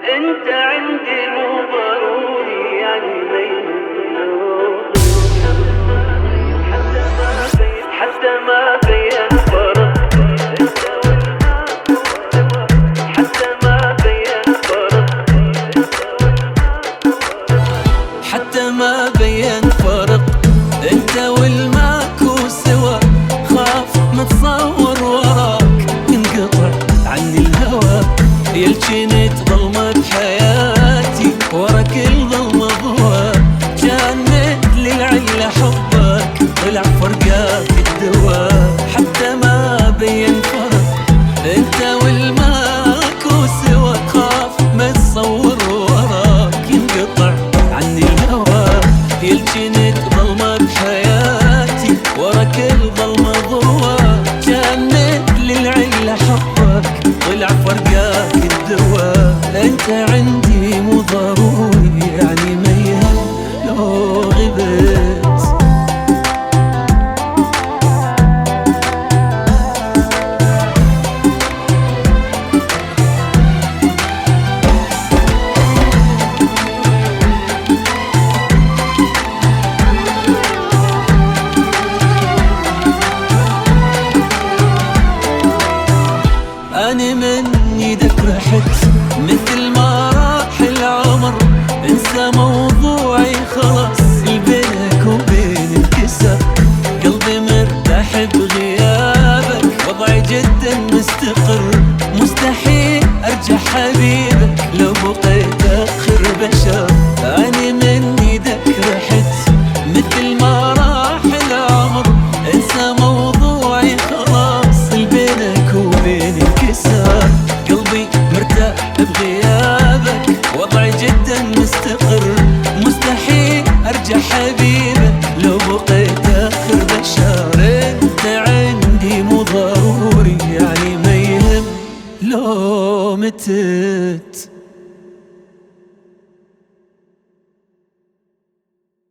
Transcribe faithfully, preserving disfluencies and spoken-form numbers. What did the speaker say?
انت عندي مو ضروري يعني ميت حتى ما بين فرق حتى ما بين فرق حتى ما بين فرق انت والماكو سوا. خاف ما تصور وراك ينقطع عني الهوى، يلجنت ظلمة بحياتي ورا كل ظلمة ضوى. جنت للعلة حبك طلع فرقاك الدواء. حتى ما بين فرق انت والماكو سوا. خاف ما تصور وراك ينقطع عني الهوى، يلجنت ظلمة بحياتي ورا كل ظلمة ضوى. جنت للعلة حبك طلع فرقاك الدواء. انت عندي مو ضروري يعني ميهن لو غبت. أنا من يدك رحت مثل ما راح العمر. انسى موضوعي خلاص بينك وبين انكسر. قلبي مرتاح بغيابك وضعي جدا مستقر. مستحيل ارجع حبيبك لو بقيت اخر بشر. أنا من يدك رحت مثل ما راح العمر. انسى موضوعي خلاص بينك وبين انكسار. قلبي مرتاح بغيابك وضعي جدا مستقر. مستحيل ارجع حبيبك لو بقيت اخر بشر. انت عندي مو ضروري يعني ما يهم لو متت.